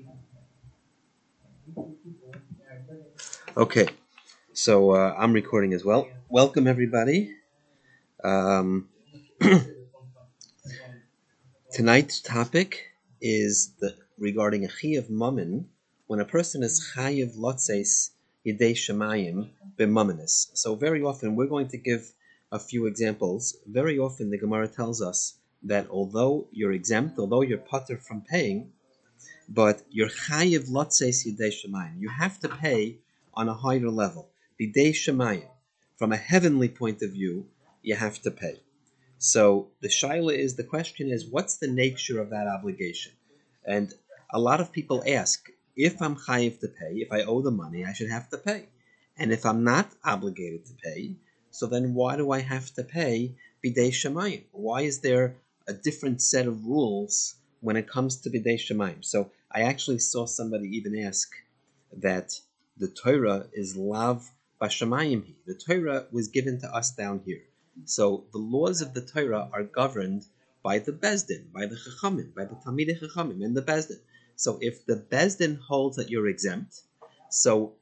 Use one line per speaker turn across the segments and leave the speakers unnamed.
Okay, so I'm recording as well. Welcome, everybody. Um, Tonight's topic is regarding a chayiv mammon when a person is chayiv lotzeis yidei shemayim b'mammonis. So very often we're going to give a few examples. Very often the Gemara tells us that although you're exempt, although you're patur from paying, but you're chayiv lotzeis yidei shemayim. You have to pay on a higher level. Yidei shemayim. From a heavenly point of view, you have to pay. So the question is, what's the nature of that obligation? And a lot of people ask, if I'm chayiv to pay, if I owe the money, I should have to pay. And if I'm not obligated to pay, so then why do I have to pay bidei shemayim? Why is there a different set of rules when it comes to bidei shemayim? So I actually saw somebody even ask that the Torah is lav bashamayim. The Torah was given to us down here. So the laws of the Torah are governed by the Bezdin, by the Chachamim, by the Talmidei Chachamim and the Bezdin. So if the Bezdin holds that you're exempt, so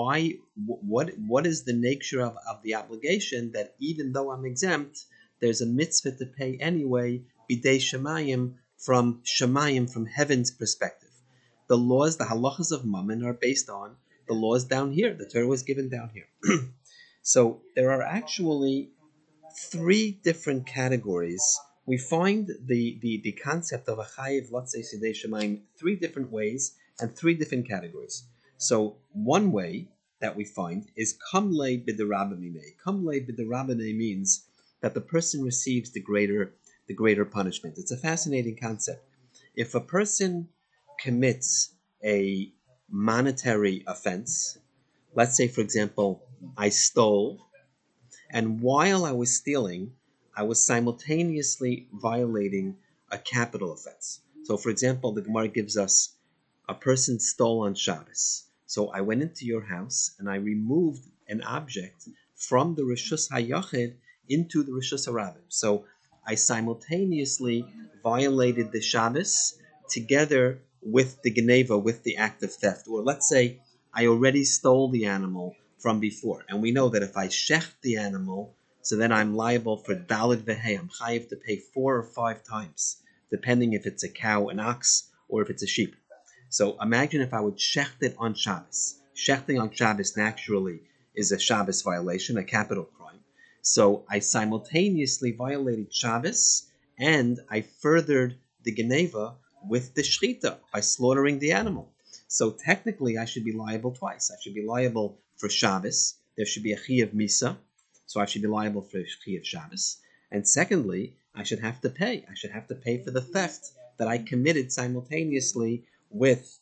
what is the nature of the obligation that even though I'm exempt, there's a mitzvah to pay anyway, bidei shemayim, from heaven's perspective. The laws, the halachas of mammon are based on the laws down here. The Torah was given down here. So there are actually three different categories. We find the concept of a chayiv lotzeis yidei shemayim three different ways and three different categories. So one way that we find is kamlei b'derabbanei. Kamlei b'derabbanei means that the person receives the greater punishment. It's a fascinating concept. If a person commits a monetary offense, let's say, for example, I stole, and while I was stealing, I was simultaneously violating a capital offense. So, for example, the Gemara gives us a person stole on Shabbos. So I went into your house and I removed an object from the Rishus HaYachid into the Rishus HaRabim. So I simultaneously violated the Shabbos together with the Geneva, with the act of theft. Or let's say I already stole the animal from before. And we know that if I shecht the animal, so then I'm liable for Daled Vehei. I'm chayiv to pay 4 or 5 times, depending if it's a cow, an ox, or if it's a sheep. So imagine if I would shecht it on Shabbos. Shechting on Shabbos naturally is a Shabbos violation, a capital crime. So I simultaneously violated Shabbos and I furthered the Geneva with the Shechita by slaughtering the animal. So technically I should be liable twice. I should be liable for Shabbos. There should be a Chiyav Misa. So I should be liable for Chiyav Shabbos. And secondly, I should have to pay. I should have to pay for the theft that I committed simultaneously with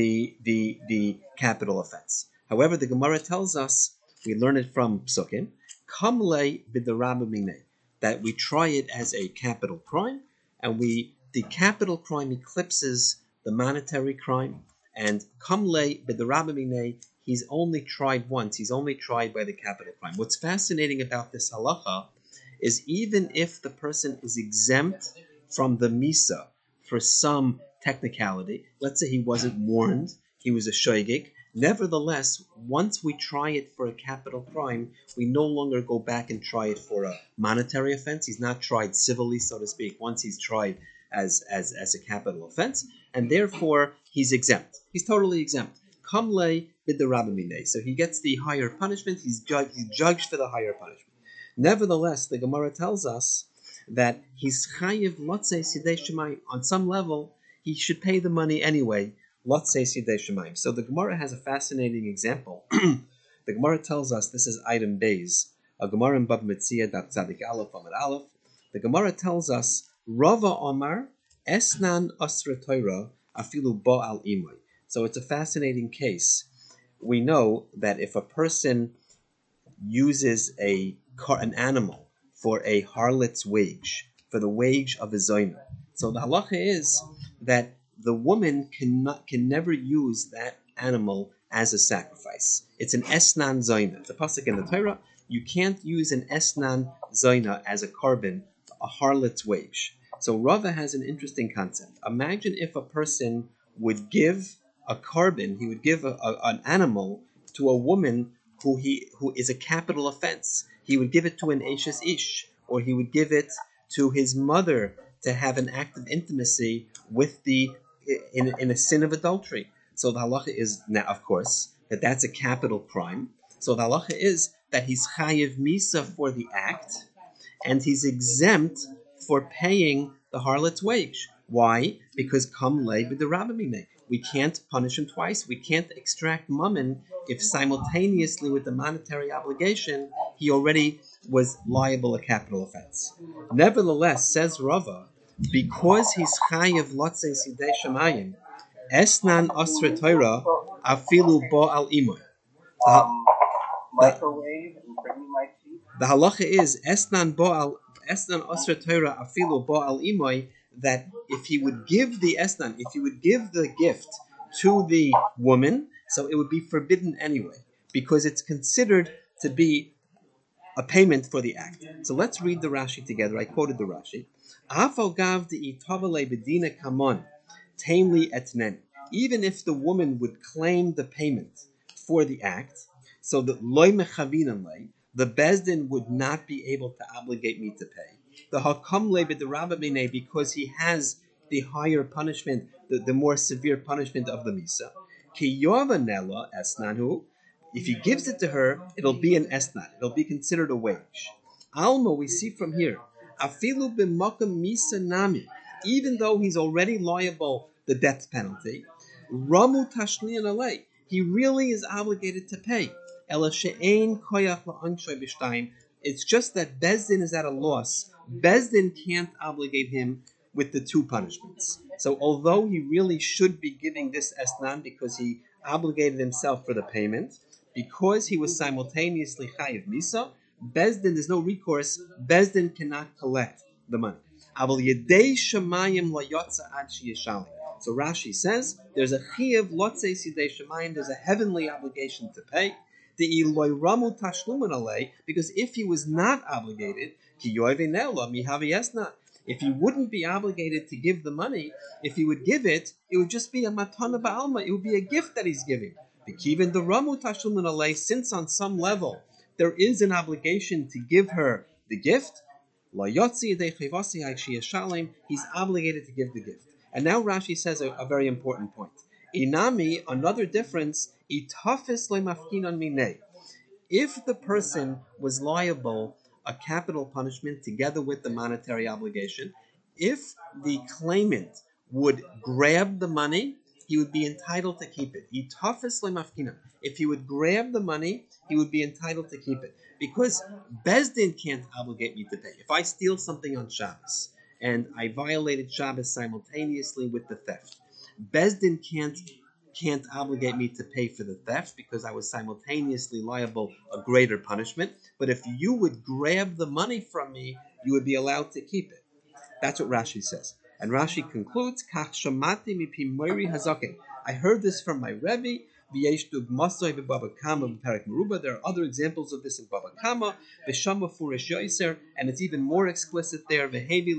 the capital offense. However, the Gemara tells us, we learn it from Psukim, kamlei b'derabbanei, that we try it as a capital crime, and the capital crime eclipses the monetary crime, and kamlei b'derabbanei, he's only tried once. He's only tried by the capital crime. What's fascinating about this halacha is even if the person is exempt from the misa for some technicality, let's say he wasn't warned, he was a shoygig, nevertheless, once we try it for a capital crime, we no longer go back and try it for a monetary offense. He's not tried civilly, so to speak, once he's tried as a capital offense, and therefore he's exempt. He's totally exempt. Kamlei b'derabbanei. So he gets the higher punishment, he's judged for the higher punishment. Nevertheless, the Gemara tells us that he's chayiv lotzeis yidei shemayim. On some level, he should pay the money anyway, lotzeis yidei shemayim. So the Gemara has a fascinating example. The Gemara tells us, this is item Beis, a Gemara in Bab Metzia, dat Tzadik Aleph, Amar Aleph. The Gemara tells us, Rava Omar, Esnan Asra Torah, Afilu Bo Al Imoy. So it's a fascinating case. We know that if a person uses an animal for a harlot's wage, for the wage of a zoyna, so the halacha is that the woman can never use that animal as a sacrifice. It's an esnan zoyna. It's a pasuk in the Torah. You can't use an esnan zoyna as a carbon, a harlot's wage. So Rava has an interesting concept. Imagine if a person would give a carbon, he would give an animal to a woman who is a capital offense. He would give it to an Ashes Ish, or he would give it to his mother to have an act of intimacy with in a sin of adultery. So the halacha is now, of course, that's a capital crime. So the halacha is that he's chayiv misa for the act, and he's exempt for paying the harlot's wage. Why? Because kam le b'derabamine. We can't punish him twice. We can't extract mammon if simultaneously with the monetary obligation he already was liable a capital offense. Nevertheless, says Rava, because he's chayiv lotzei sidei shemayim, esnan osre Torah afilu bo al imoy.
Microwave and bring me my tea.
The halacha is esnan osre Torah afilu bo al imoy, that if he would give the gift to the woman, so it would be forbidden anyway, because it's considered to be a payment for the act. So let's read the Rashi together. I quoted the Rashi. Even if the woman would claim the payment for the act, so that the Bezdin would not be able to obligate me to pay. The hakam le because he has the higher punishment, the more severe punishment of the misa. Ki yovanella esnanhu. If he gives it to her, it'll be an esnan. It'll be considered a wage. Alma, we see from here, afilu b'makam misa nami. Even though he's already liable the death penalty, ramu tashlian alei. He really is obligated to pay. Ela she'ein koyach la'anshoy b'shtayim. It's just that Bezdin is at a loss. Bezdin can't obligate him with the two punishments. So although he really should be giving this esnan because he obligated himself for the payment, because he was simultaneously chayiv misa, Bezdin, there's no recourse. Bezdin cannot collect the money. So Rashi says there's a chiyav lotzei sidei shemayim. There's a heavenly obligation to pay. Because if he was not obligated, if he wouldn't be obligated to give the money, if he would give it, it would just be a matana ba'alma. It would be a gift that he's giving. Since on some level there is an obligation to give her the gift, he's obligated to give the gift. And now Rashi says a very important point. Inami, another difference, if the person was liable a capital punishment together with the monetary obligation, if the claimant would grab the money, he would be entitled to keep it. If he would grab the money, he would be entitled to keep it. Because Bezdin can't obligate me to pay. If I steal something on Shabbos, and I violated Shabbos simultaneously with the theft, Bezdin can't obligate me to pay for the theft because I was simultaneously liable a greater punishment. But if you would grab the money from me, you would be allowed to keep it. That's what Rashi says. And Rashi concludes, Kach shamati mipi moiri hazake. I heard this from my Rebbe. There are other examples of this in Baba Kama, and it's even more explicit there.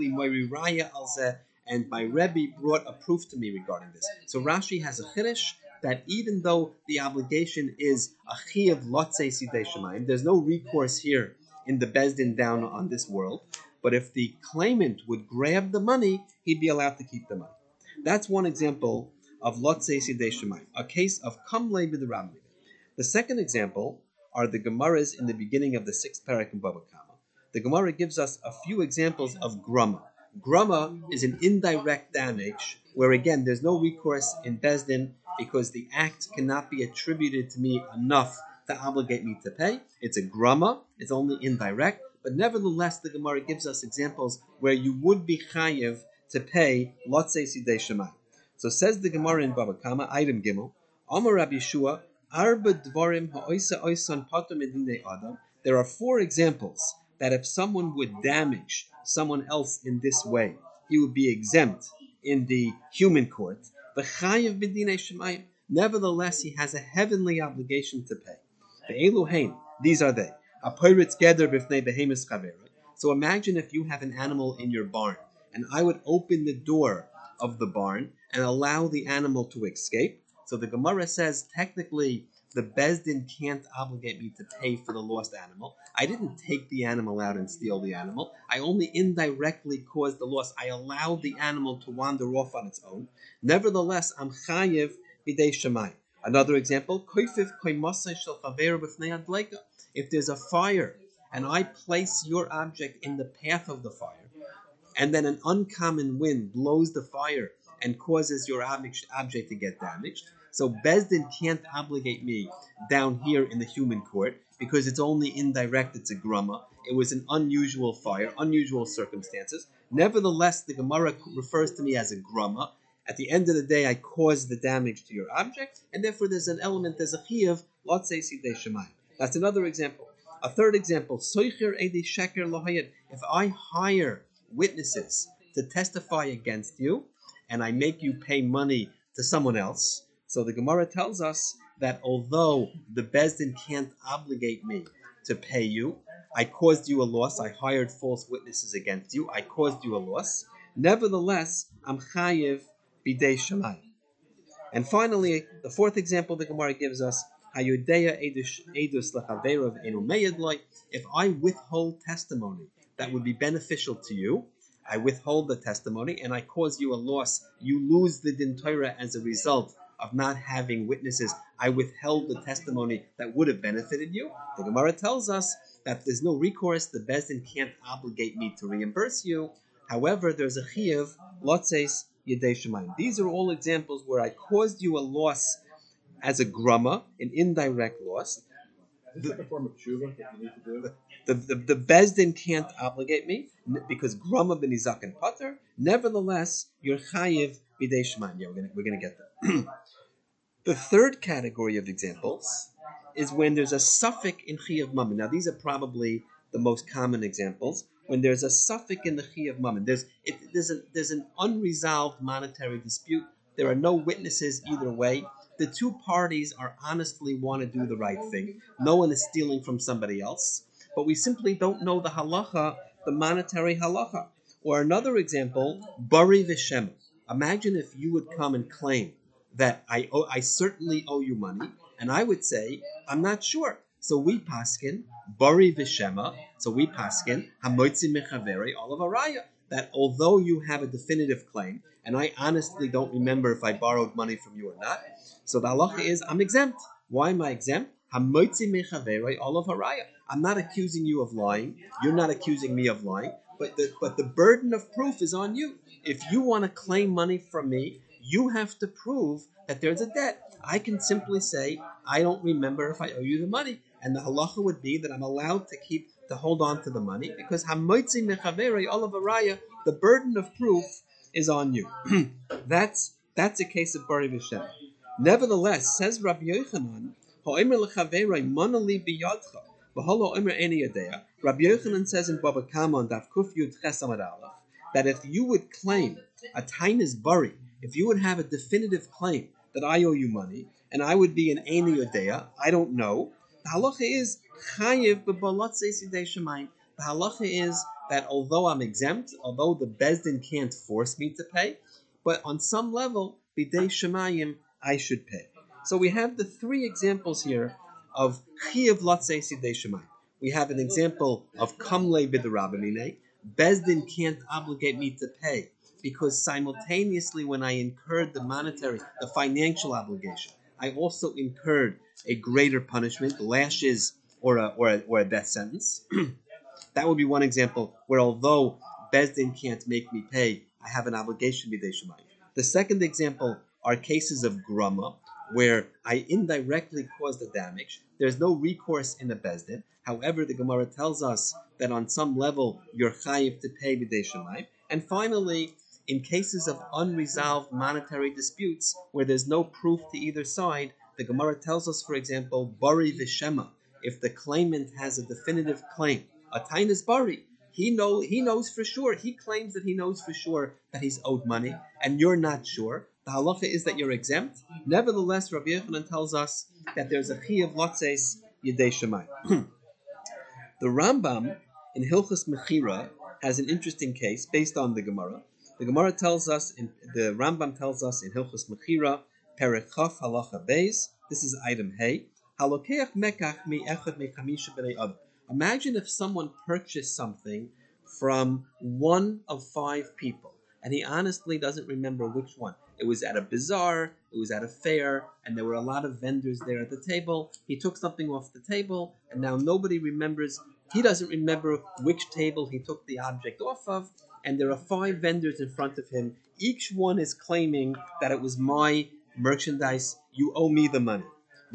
And my Rebbe brought a proof to me regarding this. So Rashi has a chiddush that even though the obligation is a chiyav lotzei sidei shemayim, there's no recourse here in the Bezdin down on this world. But if the claimant would grab the money, he'd be allowed to keep the money. That's one example of lotzei sidei shemayim, a case of kam le b'derabamine. The second example are the Gemaras in the beginning of the 6th parak in Baba Kama. The Gemara gives us a few examples of grama. Grama is an indirect damage where, again, there's no recourse in Bezdin because the act cannot be attributed to me enough to obligate me to pay. It's a grama, it's only indirect, but nevertheless, the Gemara gives us examples where you would be chayiv to pay lotzei sidei shemayim. So says the Gemara in Baba Kama, item Gimel, Amar Rabbi Yeshua, Arba dvarim ha'oisa oisan patur medinei adam. There are 4 examples that if someone would damage someone else in this way, he would be exempt in the human court. V'chayiv b'dinei shemayim. Nevertheless, he has a heavenly obligation to pay. Ve'eluhein, these are they. Aporitz geder b'fnei behemis chaverot. So imagine if you have an animal in your barn, and I would open the door of the barn and allow the animal to escape. So the Gemara says technically the Bezdin can't obligate me to pay for the lost animal. I didn't take the animal out and steal the animal. I only indirectly caused the loss. I allowed the animal to wander off on its own. Nevertheless, I'm chayiv b'dei shemai. Another example, if there's a fire and I place your object in the path of the fire, and then an uncommon wind blows the fire and causes your object to get damaged. So Bezdin can't obligate me down here in the human court because it's only indirect, it's a grumma. It was an unusual fire, unusual circumstances. Nevertheless, the Gemara refers to me as a grumma. At the end of the day, I caused the damage to your object, and therefore there's an element, there's a chiyuv, lotzei sidei shemayim. That's another example. A third example, soicher edi sheker lohayed. If I hire witnesses to testify against you, and I make you pay money to someone else. So the Gemara tells us that although the Bezdin can't obligate me to pay you, I caused you a loss, I hired false witnesses against you, I caused you a loss. Nevertheless, I'm chayiv b'dei shemayim. And finally, the fourth example the Gemara gives us, if I withhold testimony that would be beneficial to you, I withhold the testimony and I cause you a loss. You lose the din Torah as a result of not having witnesses. I withheld the testimony that would have benefited you. The Gemara tells us that there's no recourse. The Bezdin can't obligate me to reimburse you. However, there's a chiyuv, lotzeis yedei shemayim. These are all examples where I caused you a loss as a grumma, an indirect loss.
Is this like a form of tshuva that you need to do?
The Bezdin can't obligate me because grumma b'nizak and pater. Nevertheless, you're chayiv b'dei shemayim. Yeah, we're gonna get that. The third category of examples is when there's a suffix in chiyuv mammon. Now, these are probably the most common examples. When there's a suffix in the chiyuv mammon, there's an unresolved monetary dispute. There are no witnesses either way. The two parties are honestly want to do the right thing. No one is stealing from somebody else, but we simply don't know the halacha, the monetary halacha. Or another example, bari v'shem. Imagine if you would come and claim that I certainly owe you money, and I would say, I'm not sure. So we paskin, bari v'shema, so we paskin, hamoitzi mechaveri, olav araya, that although you have a definitive claim, and I honestly don't remember if I borrowed money from you or not, so the halacha is, I'm exempt. Why am I exempt? Hamoitzi mechaveri, olav araya. I'm not accusing you of lying, you're not accusing me of lying, but the burden of proof is on you. If you want to claim money from me, you have to prove that there's a debt. I can simply say, I don't remember if I owe you the money. And the halacha would be that I'm allowed to hold on to the money because hamoitzi mechaveri olav araya, the burden of proof is on you. That's a case of bari v'shem. Nevertheless, says Rabbi Yochanan, ha'omer lechaveri manali biyadcha, v'halo omer eni yadea. Rabbi Yochanan says in Baba Kama on Daf Kuf Yud Ches Amud Aleph that if you would claim a tainis bari, if you would have a definitive claim that I owe you money, and I would be an eni yadea, I don't know. The halacha is chayiv b'balatzei sidei shemayim. The halacha is that although I'm exempt, although the Bezdin can't force me to pay, but on some level, b'dei shemayim, I should pay. So we have the three examples here of chayiv latzei sidei shemayim. We have an example of kamle b'derabamine. Bezdin can't obligate me to pay because simultaneously when I incurred the financial obligation, I also incurred a greater punishment, lashes or a death sentence. That would be one example where although Bezdin can't make me pay, I have an obligation b'dei shemayim. The second example are cases of grumma, where I indirectly caused the damage. There's no recourse in the Bezdin. However, the Gemara tells us that on some level you're chayiv to pay b'dei shemayim. And finally, in cases of unresolved monetary disputes where there's no proof to either side, the Gemara tells us, for example, bari v'shema. If the claimant has a definitive claim, a tainis bari, he knows for sure. He claims that he knows for sure that he's owed money, and you're not sure. The halacha is that you're exempt. Nevertheless, Rabbi Yochanan tells us that there's a chiyuv lotzeis yedei shemayim. The Rambam in Hilchos Mechira has an interesting case based on the Gemara. The Gemara tells us, the Rambam tells us in Hilchos Mechira Perichof halacha beis. This is item hey. Halokeach mekach mi echad mi chamisha b'nei adam. Imagine if someone purchased something from one of 5 people, and he honestly doesn't remember which one. It was at a bazaar, it was at a fair, and there were a lot of vendors there at the table. He took something off the table, and now nobody remembers. He doesn't remember which table he took the object off of, and there are 5 vendors in front of him. Each one is claiming that it was my merchandise. You owe me the money.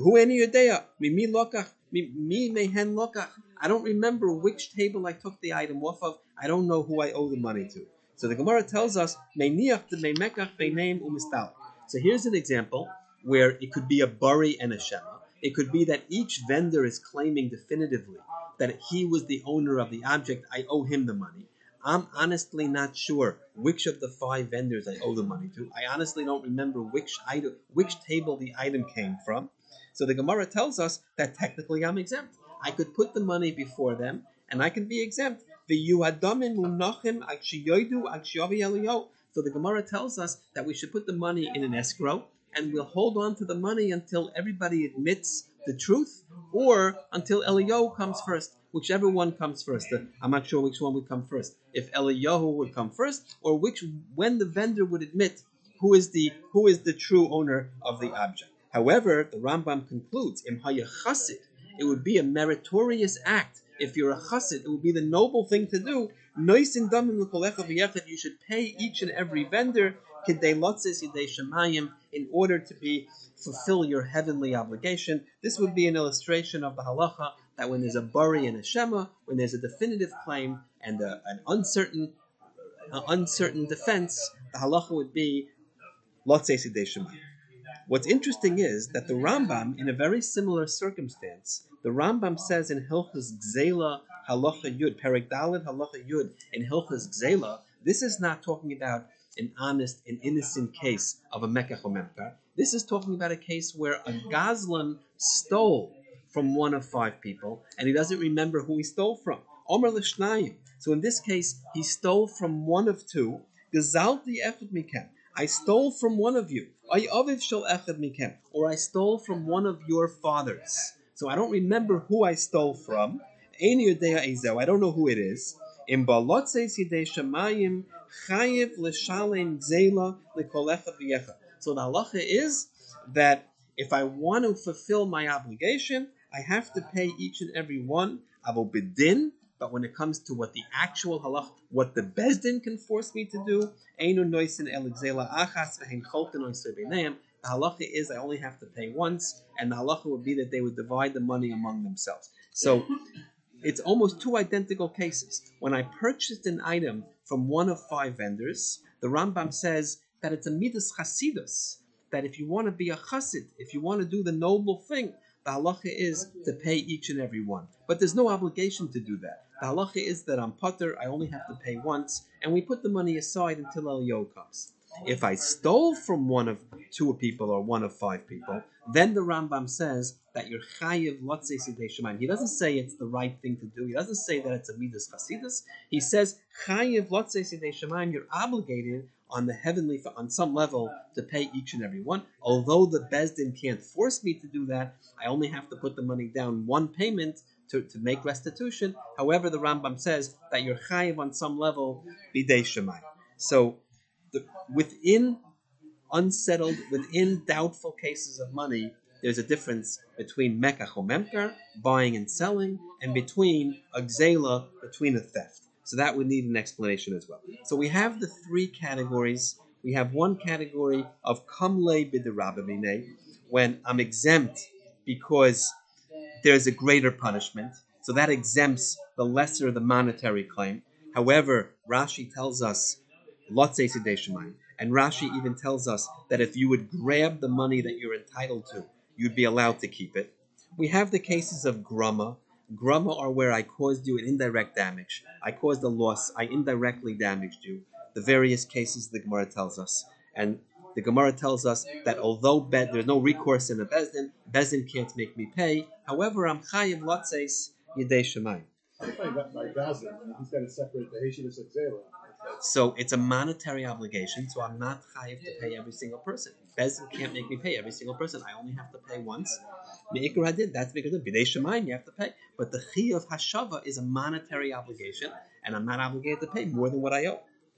I don't remember which table I took the item off of. I don't know who I owe the money to. So the Gemara tells us, so here's an example where it could be a bari and a shema. It could be that each vendor is claiming definitively that he was the owner of the object. I owe him the money. I'm honestly not sure which of the 5 vendors I owe the money to. I honestly don't remember which table the item came from. So the Gemara tells us that technically I'm exempt. I could put the money before them, and I can be exempt. So the Gemara tells us that we should put the money in an escrow, and we'll hold on to the money until everybody admits the truth, or until Eliyahu comes first. Whichever one comes first. I'm not sure which one would come first. If Eliyahu would come first, or when the vendor would admit who is the true owner of the object. However, the Rambam concludes, Im haya chassid, it would be a meritorious act. If you're a chassid, it would be the noble thing to do. You should pay each and every vendor in order to fulfill your heavenly obligation. This would be an illustration of the halacha that when there's a bari and a shema, when there's a definitive claim and an uncertain defense, the halacha would be lotzei sidei shemayim. What's interesting is that the Rambam, in a very similar circumstance, the Rambam says in Hilchos Gzela Halacha Yud, Perek Daled Halacha Yud, in Hilchos Gzela, this is not talking about an honest and innocent case of a mekach or memkar. This is talking about a case where a gazlan stole from one of 5 people, and he doesn't remember who he stole from. Omer l'shnayim. So in this case, he stole from one of 2. Gezalti echad mikem. I stole from one of you. Or I stole from one of your fathers. So I don't remember who I stole from. I don't know who it is. So the halacha is that if I want to fulfill my obligation, I have to pay each and every one. Avo bidin. But when it comes to what the actual halach, what the bezdin can force me to do, the halacha is I only have to pay once, and the halacha would be that they would divide the money among themselves. So it's almost 2 identical cases. When I purchased an item from one of 5 vendors, the Rambam says that it's a midas chasidus, that if you want to be a chassid, if you want to do the noble thing, the halacha is to pay each and every one. But there's no obligation to do that. The halacha is that I'm pater, I only have to pay once, and we put the money aside until Eliyahu comes. If I stole from one of 2 people or one of 5 people, then the Rambam says that you're chayiv lotzei sidei shemayim. He doesn't say it's the right thing to do. He doesn't say that it's a midas chasidus. He says chayiv lotzei sidei shemayim. You're obligated on the heavenly, on some level, to pay each and every one. Although the bezdin can't force me to do that, I only have to put the money down one payment to make restitution. However, the Rambam says that you're chayiv on some level bidei shemayim. So within doubtful cases of money, there's a difference between mekach or memkar, buying and selling, and between a gzela, between a theft. So that would need an explanation as well. So we have the 3 categories. We have one category of kamle b'derabamine, when I'm exempt because there's a greater punishment. So that exempts the lesser, the monetary claim. However, Rashi tells us lotzei sidei shemayim, and Rashi even tells us that if you would grab the money that you're entitled to, you'd be allowed to keep it. We have the cases of grama. Grama are where I caused you an indirect damage. I caused a loss. I indirectly damaged you. The various cases the Gemara tells us. And the Gemara tells us that although there's no recourse in a bezdin can't make me pay. However, I'm chayiv lotzeis yidei shemayim.
He's got to separate the Heshivas of Zela.
So it's a monetary obligation, so I'm not chayiv to pay every single person. Bezdin can't make me pay every single person. I only have to pay once. Me'ikar hadin, that's because of bidei shemayim, you have to pay. But the chi of hashava is a monetary obligation, and I'm not obligated to pay more than what I owe.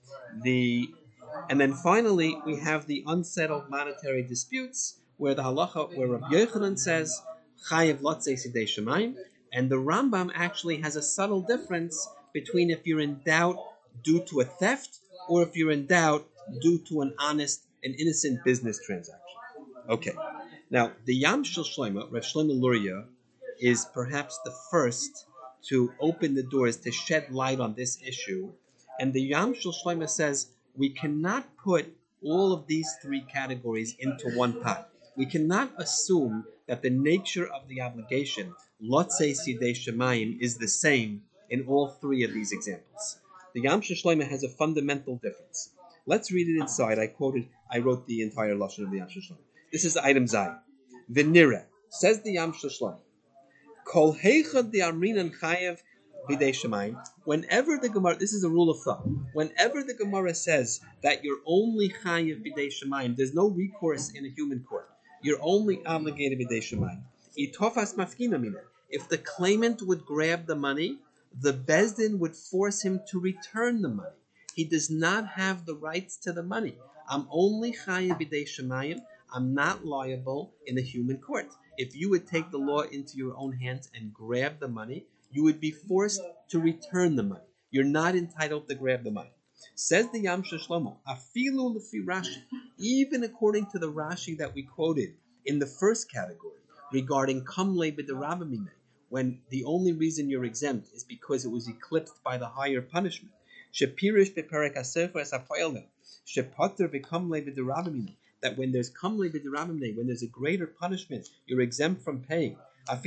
And then finally, we have the unsettled monetary disputes, where the halacha, where Rabbi Yochanan says chayiv lotzei sidei shemayim, and the Rambam actually has a subtle difference between if you're in doubt due to a theft or if you're in doubt due to an honest and innocent business transaction. Okay, now the Yam Shel Shlomo, Rav Shlomo Luria, is perhaps the first to open the doors to shed light on this issue, and the Yam Shel Shlomo says we cannot put all of these three categories into one pot. We cannot assume that the nature of the obligation, lotzei sidei shemayim, is the same in all three of these examples. The Yam Shel Shlomo has a fundamental difference. Let's read it inside. I wrote the entire lashon of the Yam Shel Shlomo. This is item Zayin. V'nira, says the Yam Shel Shlomo, kol heichad de amrinan chayev bidei shemayim. Whenever the Gemara, this is a rule of thumb, whenever the Gemara says that you're only chayev bidei shemayim, there's no recourse in a human court. You're only obligated bidei shemayim. Itofas mafkina mina. If the claimant would grab the money, the Bezdin would force him to return the money. He does not have the rights to the money. I'm only chayev bidei shemayim. I'm not liable in a human court. If you would take the law into your own hands and grab the money, you would be forced to return the money. You're not entitled to grab the money. Says the Yam Shel Shlomo, afilu lefi Rashi, even according to the Rashi that we quoted in the first category regarding kamle b'derabamine, when the only reason you're exempt is because it was eclipsed by the higher punishment. Shepirish beperek hasefer es hapoelem, shepater v'kamle b'derabamine, that when there's kamle b'derabamine, when there's a greater punishment, you're exempt from paying.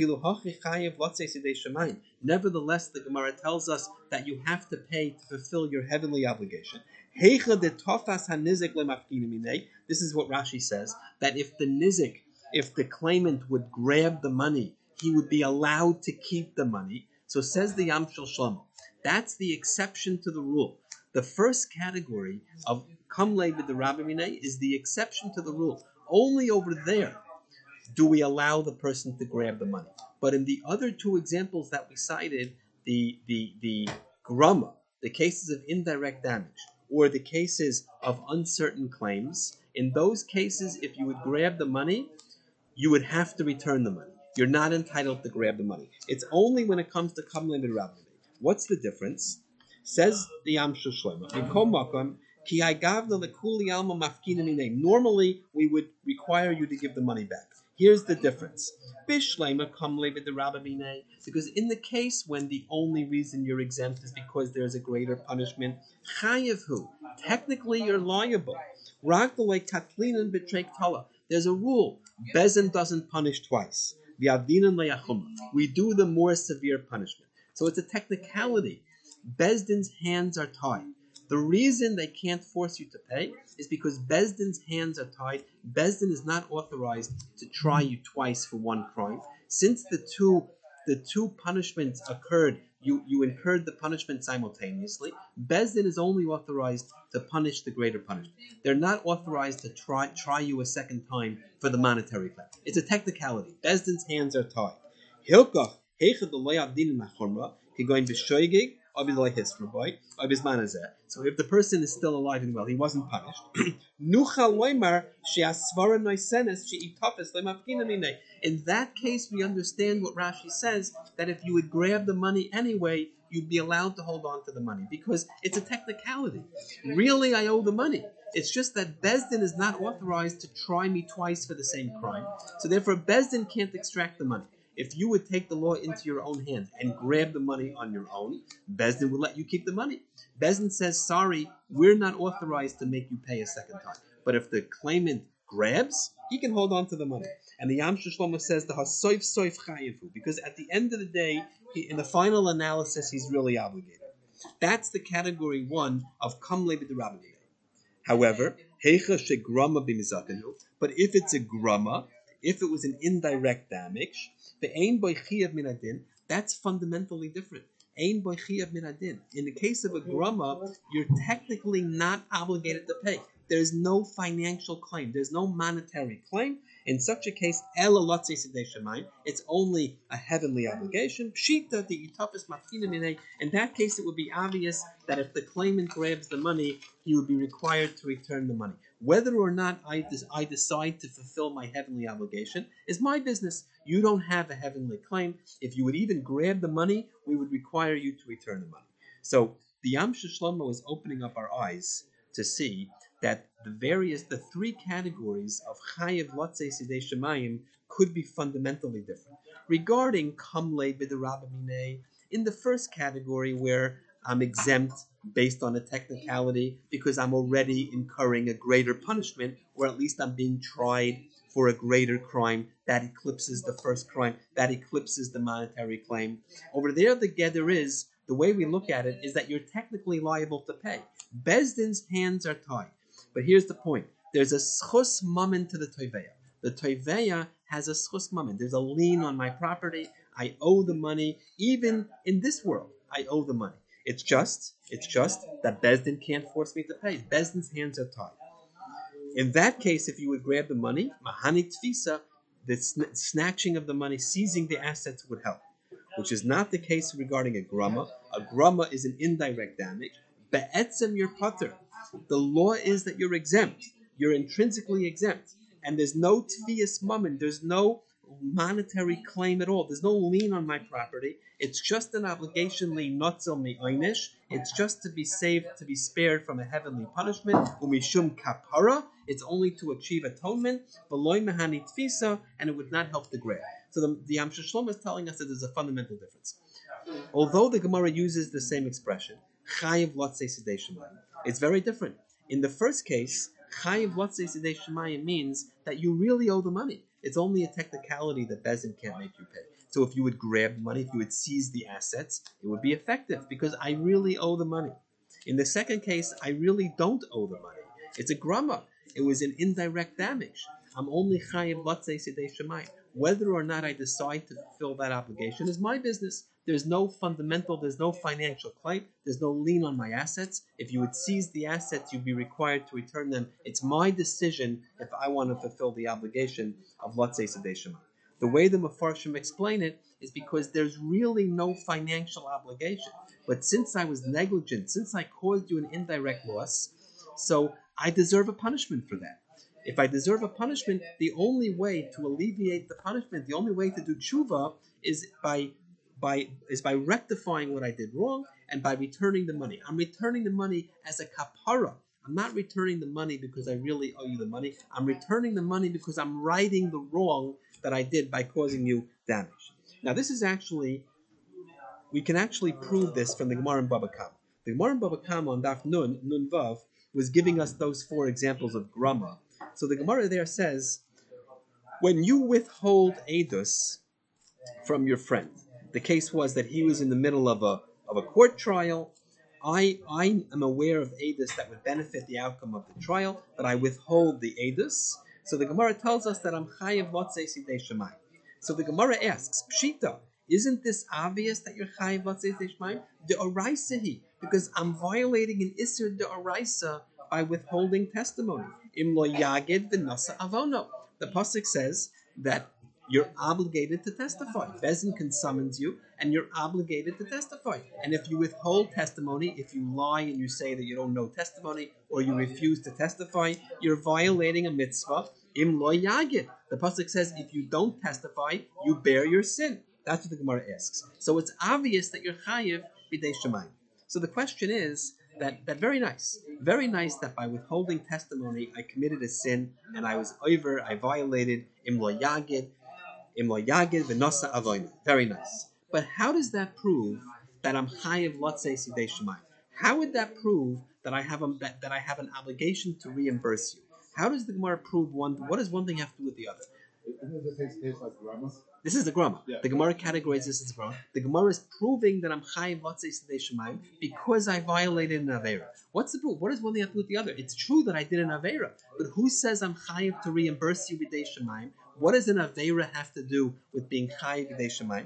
Nevertheless, the Gemara tells us that you have to pay to fulfill your heavenly obligation. This is what Rashi says, that if the claimant would grab the money, he would be allowed to keep the money. So says the Yam Shel Shlomo, that's the exception to the rule. The first category of kamle b'derabamine is the exception to the rule. Only over there do we allow the person to grab the money. But in the other two examples that we cited, the grama, the cases of indirect damage, or the cases of uncertain claims, in those cases, if you would grab the money, you would have to return the money. You're not entitled to grab the money. It's only when it comes to kamle b'derabamine. What's the difference? Says the Yam Shel Shlomo, normally we would require you to give the money back. Here's the difference. Because in the case when the only reason you're exempt is because there's a greater punishment, chayevhu, technically you're liable. There's a rule. Bezin doesn't punish twice. We do the more severe punishment. So it's a technicality. Bezdin's hands are tied. The reason they can't force you to pay is because Bezdin's hands are tied. Bezdin is not authorized to try you twice for one crime. Since the two punishments occurred, you incurred the punishment simultaneously. Bezdin is only authorized to punish the greater punishment. They're not authorized to try you a second time for the monetary claim. It's a technicality. Bezdin's hands are tied. Hilkach heichad lo yavdin machorma going b'shoigig. So if the person is still alive and well, he wasn't punished. In that case, we understand what Rashi says, that if you would grab the money anyway, you'd be allowed to hold on to the money, because it's a technicality. Really, I owe the money. It's just that Bezdin is not authorized to try me twice for the same crime. So therefore, Bezdin can't extract the money. If you would take the law into your own hands and grab the money on your own, Bezdin will let you keep the money. Bezdin says, sorry, we're not authorized to make you pay a second time. But if the claimant grabs, he can hold on to the money. And the Yam Shel Shlomo says, the hasoif soif chayevu, because at the end of the day, in the final analysis, he's really obligated. That's the category one of kamle b'derabamine. However, heicha shegrama b'mizakenu, but if it's a grama, if it was an indirect damage, the ein boy chiyav min adin, that's fundamentally different. Ein boy chiyav min adin. In the case of a grama, you're technically not obligated to pay. there's no financial claim, there's no monetary claim. In such a case, it's only a heavenly obligation. In that case, it would be obvious that if the claimant grabs the money, he would be required to return the money. Whether or not I decide to fulfill my heavenly obligation is my business. You don't have a heavenly claim. If you would even grab the money, we would require you to return the money. So the Yam Shlomo is opening up our eyes to see that the three categories of Chayev Lotzei Sidei Shemayim could be fundamentally different. Regarding Kamle B'derabba, in the first category where I'm exempt based on a technicality because I'm already incurring a greater punishment, or at least I'm being tried for a greater crime that eclipses the first crime, that eclipses the monetary claim. Over there, the gather is, the way we look at it is that you're technically liable to pay. Bezdin's hands are tied. But here's the point. There's a schus mammon to the toiveya. The toiveya has a schus mammon. There's a lien on my property. I owe the money. Even in this world, I owe the money. It's just that Bezdin can't force me to pay. Bezdin's hands are tied. In that case, if you would grab the money, mahani tfisa, the snatching of the money, seizing the assets would help, which is not the case regarding a grama. A grama is an indirect damage. Be'etzem your putter. The law is that you're exempt. You're intrinsically exempt. And there's no tvias mammon. There's no monetary claim at all. There's no lien on my property. It's just an obligation li notzel mi einish. It's just to be saved, to be spared from a heavenly punishment. Umishum kapara. It's only to achieve atonement. V'loy mehani tfisa, and it would not help the grab. So the Yam Shlomo is telling us that there's a fundamental difference. Although the Gemara uses the same expression, chayiv lotzei sidei shemayim, it's very different. In the first case, chayiv lotzei sidei shemayim means that you really owe the money. It's only a technicality that Bezdin can't make you pay. So if you would grab the money, if you would seize the assets, it would be effective because I really owe the money. In the second case, I really don't owe the money. It's a grama. It was an indirect damage. I'm only chayiv lotzei sidei shemayim. Whether or not I decide to fulfill that obligation is my business. There's no financial claim. There's no lien on my assets. If you would seize the assets, you'd be required to return them. It's my decision if I want to fulfill the obligation of Lotzei Sidei Shemayim. The way the Mefarshim explain it is because there's really no financial obligation. But since I was negligent, since I caused you an indirect loss, so I deserve a punishment for that. If I deserve a punishment, the only way to alleviate the punishment, the only way to do tshuva is by rectifying what I did wrong and by returning the money. I'm returning the money as a kapara. I'm not returning the money because I really owe you the money. I'm returning the money because I'm righting the wrong that I did by causing you damage. Now this is we can actually prove this from the Gemara in Baba Kama. The Gemara in Baba Kama on Daf Nun Vav was giving us those four examples of grama. So the Gemara there says, when you withhold edus from your friend, the case was that he was in the middle of a court trial. I am aware of edus that would benefit the outcome of the trial, but I withhold the edus. So the Gemara tells us that I'm chayiv lotzei sidei shemayim. So the Gemara asks, Pshita, isn't this obvious that you're chayiv lotzei sidei shemayim? De oraisahi, because I'm violating an iser de oraisa by withholding testimony. Im lo yagid v'nasa avono. The pasuk says that you're obligated to testify. Bezdin can summons you, and you're obligated to testify. And if you withhold testimony, if you lie and you say that you don't know testimony, or you refuse to testify, you're violating a mitzvah. Im lo yagid. The pasuk says, if you don't testify, you bear your sin. That's what the Gemara asks. So it's obvious that you're chayiv b'dei shemayim. So the question is that very nice that by withholding testimony, I committed a sin, and I violated im lo yagid v'nosa avoinu. Very nice. But how does that prove that I'm chayiv lotzei sidei shemayim? How would that prove that I have an obligation to reimburse you? How does the Gemara prove one? What does one thing have to do with the other? This is the Grama. Yeah. The Gemara categorizes this as Grama. The Gemara is proving that I'm chayiv lotzei sidei shemayim because I violated an avera. What's the proof? What does one thing have to do with the other? It's true that I did an avera, but who says I'm chayiv to reimburse you b'dei shemayim? What does an avera have to do with being chayiv b'dei shemayim?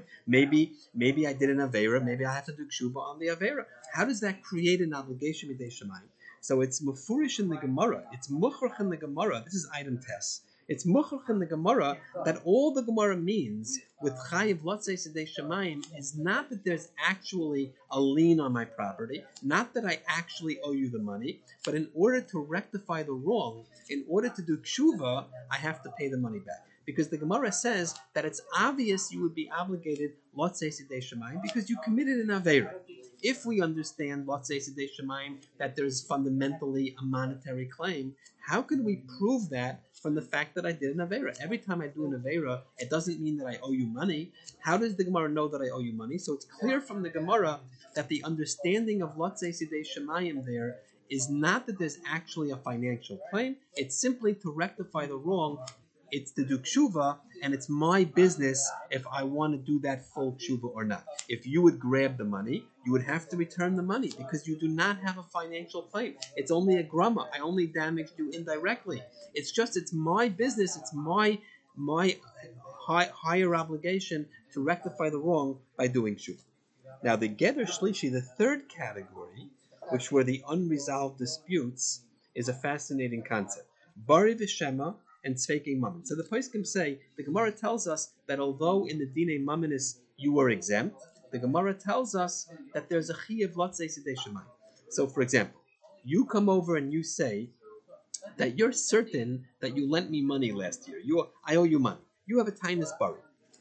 Maybe I did an avera. Maybe I have to do kshuva on the avera. How does that create an obligation b'dei shemayim? So it's mufurish in the Gemara. It's muchrach in the Gemara. This is item test. It's muchrach in the Gemara that all the Gemara means with chayiv lotzei sedei shemayim is not that there's actually a lien on my property, not that I actually owe you the money, but in order to rectify the wrong, in order to do tshuva, I have to pay the money back. Because the Gemara says that it's obvious you would be obligated lotzei sedei shemayim because you committed an aveira. If we understand lotzei sedei shemayim that there's fundamentally a monetary claim, how can we prove that from the fact that I did an aveira? Every time I do an aveira, it doesn't mean that I owe you money. How does the Gemara know that I owe you money? So it's clear from the Gemara that the understanding of lotzei sedei shemayim there is not that there's actually a financial claim. It's simply to rectify the wrong. It's to do tshuva, and it's my business if I want to do that full tshuva or not. If you would grab the money, you would have to return the money because you do not have a financial claim. It's only a grama. I only damaged you indirectly. It's my business. It's my higher obligation to rectify the wrong by doing tshuva. Now the Geder Shlishi, the third category, which were the unresolved disputes, is a fascinating concept. Bari v'shema and Tzveikei Mammon. So the Poskim say, the Gemara tells us that although in the Dinei Mammonis you were exempt, the Gemara tells us that there's a Chi of Lotzei Sedei Shemayim. So for example, you come over and you say that you're certain that you lent me money last year. I owe you money. You have a tainus bari.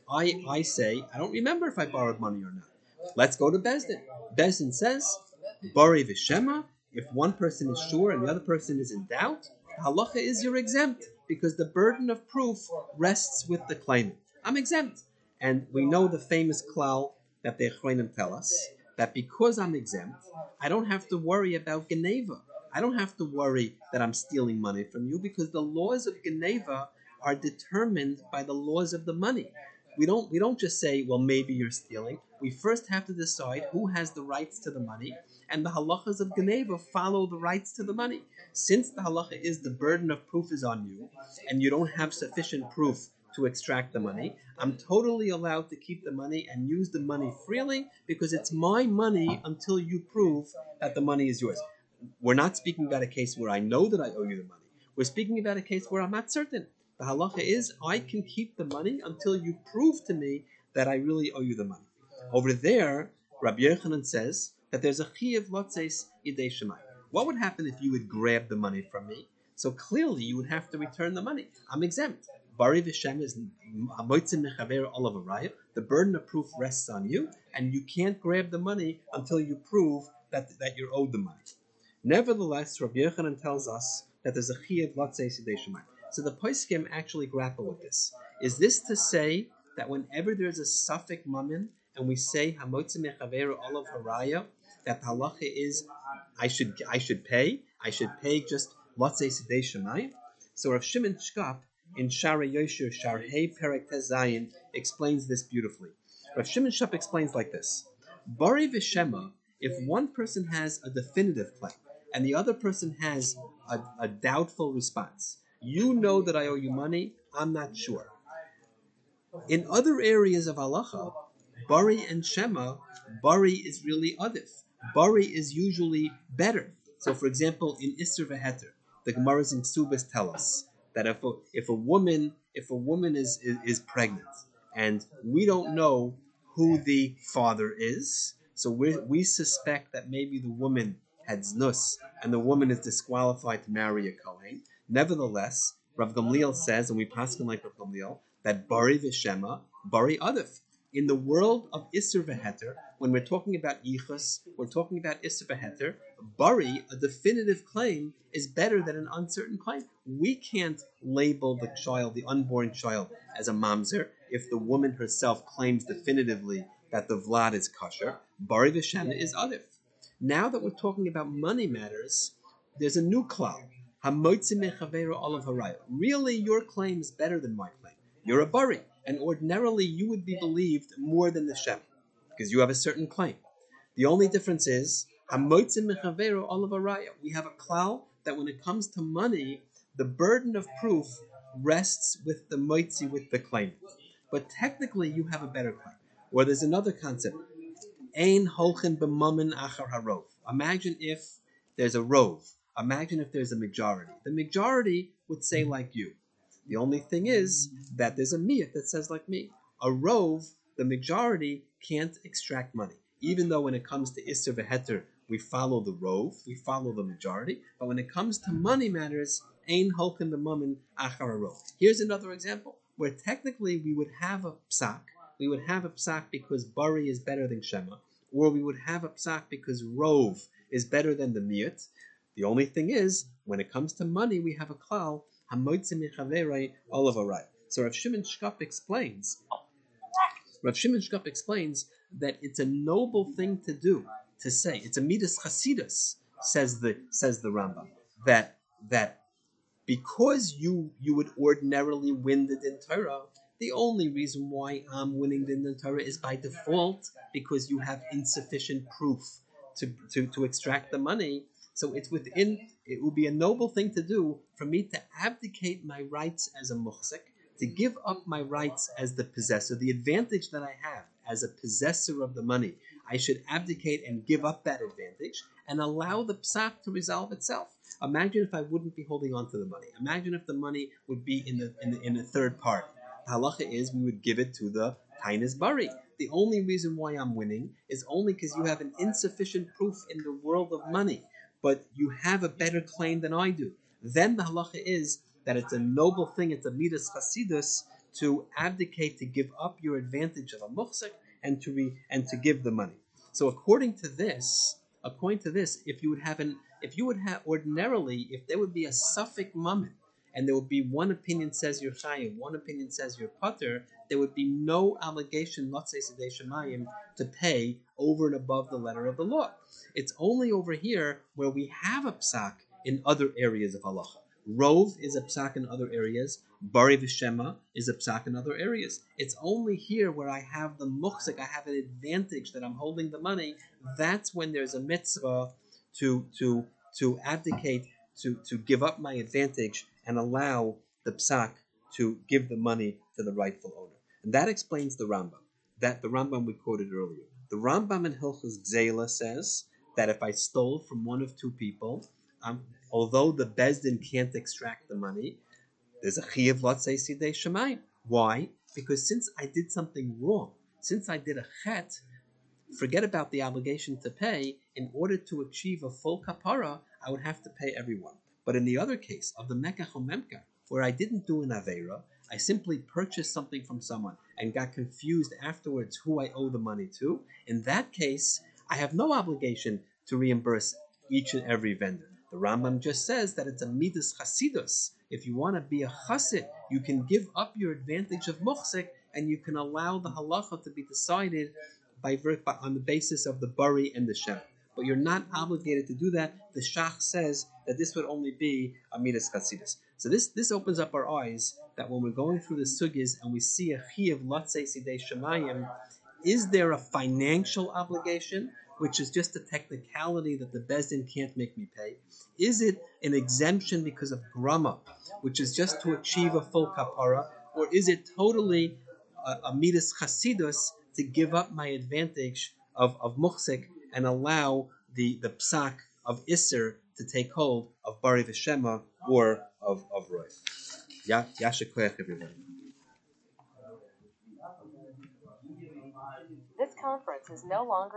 I say, I don't remember if I borrowed money or not. Let's go to Bezdin. Bezdin says, Bari v'shema, if one person is sure and the other person is in doubt, the halacha is you're exempt, because the burden of proof rests with the claimant. I'm exempt. And we know the famous klal that the Achronim tell us, that because I'm exempt, I don't have to worry about Geneva. I don't have to worry that I'm stealing money from you, because the laws of Geneva are determined by the laws of the money. We don't just say, well, maybe you're stealing. We first have to decide who has the rights to the money, and the halachas of Geneva follow the rights to the money. Since the halacha is the burden of proof is on you, and you don't have sufficient proof to extract the money, I'm totally allowed to keep the money and use the money freely because it's my money until you prove that the money is yours. We're not speaking about a case where I know that I owe you the money. We're speaking about a case where I'm not certain. The halacha is I can keep the money until you prove to me that I really owe you the money. Over there, Rabbi Yochanan says that there's a chi of lotzeis idei shemayim. What would happen if you would grab the money from me? So clearly you would have to return the money. I'm exempt. Bari v'shem is hamotzim mechaver olav araya. The burden of proof rests on you, and you can't grab the money until you prove that you're owed the money. Nevertheless, Rabbi Yochanan tells us that there's a chi of lotzeis idei shemayim. So the poskim actually grapple with this. Is this to say that whenever there's a suffix mammon and we say hamotzim mechaver olav haraya, that the halacha is I should pay just lotzei sedei shemayim? So Rav Shimon Shkop in Shara Yosher Shar Hey Perek Tez Zayin explains this beautifully. Rav Shimon Shkop explains like this: Bari v'shema, if one person has a definitive claim and the other person has a doubtful response, you know that I owe you money, I'm not sure. In other areas of halacha, Bari and Shema, Bari is really adif. Bari is usually better. So, for example, in Isser v'Heter, the Gemaras in Ksubas tell us that if a woman is pregnant and we don't know who the father is, so we suspect that maybe the woman had znus and the woman is disqualified to marry a kohen. Nevertheless, Rav Gamliel says, and we paskin like Rav Gamliel, that Bari v'Shema, Bari adif. In the world of Isser v'Heter, when we're talking about Yichus, we're talking about Isser v'Heter, Bari, a definitive claim, is better than an uncertain claim. We can't label the child, the unborn child, as a mamzer if the woman herself claims definitively that the Vlad is kosher. Bari v'Shema is adif. Now that we're talking about money matters, there's a new klal. Hamotzim mechaveru olav haraya. Really, your claim is better than my claim. You're a Bari. And ordinarily you would be believed more than the Shem, because you have a certain claim. The only difference is, hamotzim mechaveru olav haraya. We have a klal that when it comes to money, the burden of proof rests with the moitzi, with the claimant. But technically you have a better claim. Or there's another concept. Ein holchen b'mammon achar harov. Imagine if there's a rove. Imagine if there's a majority. The majority would say like you. The only thing is that there's a miyat that says like me. A rove, the majority can't extract money. Even though when it comes to Isser v'Heter, we follow the rove, we follow the majority. But when it comes to money matters, ein holken the mammon achar rove. Here's another example where technically we would have a psak. We would have a psak because bari is better than shema, or we would have a psak because rove is better than the miyat. The only thing is, when it comes to money, we have a klal hamoitzi michaverei olavarei. So Rav Shimon Shkop explains. That it's a noble thing to do, to say. It's a midas chasidus, says the Rambam, that because you would ordinarily win the din Torah, the only reason why I'm winning the din Torah is by default because you have insufficient proof to extract the money. So it would be a noble thing to do for me to abdicate my rights as a muhsik, to give up my rights as the possessor, the advantage that I have as a possessor of the money. I should abdicate and give up that advantage and allow the psak to resolve itself. Imagine if I wouldn't be holding on to the money. Imagine if the money would be in a third party. The halacha is we would give it to the tainis bari. The only reason why I'm winning is only because you have an insufficient proof in the world of money, but you have a better claim than I do. Then the halacha is that it's a noble thing, it's a midas chasidus, to abdicate, to give up your advantage of a muhsik and to give the money. So according to this, if you would have ordinarily, if there would be a suffix mammon, and there would be one opinion says you're chayiv, one opinion says you're pater, there would be no obligation, let's say sedei shemayim, to pay over and above the letter of the law. It's only over here where we have a psak in other areas of halacha. Rove is a psak in other areas. Bari v'shema is a psak in other areas. It's only here where I have the muhsik, I have an advantage that I'm holding the money. That's when there's a mitzvah to abdicate, to give up my advantage and allow the psak to give the money to the rightful owner. And that explains the Rambam we quoted earlier. The Rambam in Hilchos Gzeila says that if I stole from one of two people, although the Bezdin can't extract the money, there's a chiyuv lotzei sidei shemayim. Why? Because since I did something wrong, since I did a chet, forget about the obligation to pay. In order to achieve a full kapara, I would have to pay everyone. But in the other case of the mekach or memka, where I didn't do an aveira, I simply purchased something from someone and got confused afterwards who I owe the money to. In that case, I have no obligation to reimburse each and every vendor. The Rambam just says that it's a midas chasidus. If you want to be a chassid, you can give up your advantage of muhsik and you can allow the halacha to be decided on the basis of the bari and the shem. But you're not obligated to do that. The Shach says that this would only be a midas chasidus. So this opens up our eyes that when we're going through the sugis and we see a chiyuv lotzei sidei shemayim, is there a financial obligation, which is just a technicality that the Bezdin can't make me pay? Is it an exemption because of grama, which is just to achieve a full kapara? Or is it totally a midas chasidus to give up my advantage of muhsik and allow the psak of Isser to take hold of Bari V'Shema or of Roy? Yasha koyach, everybody.
This conference is no longer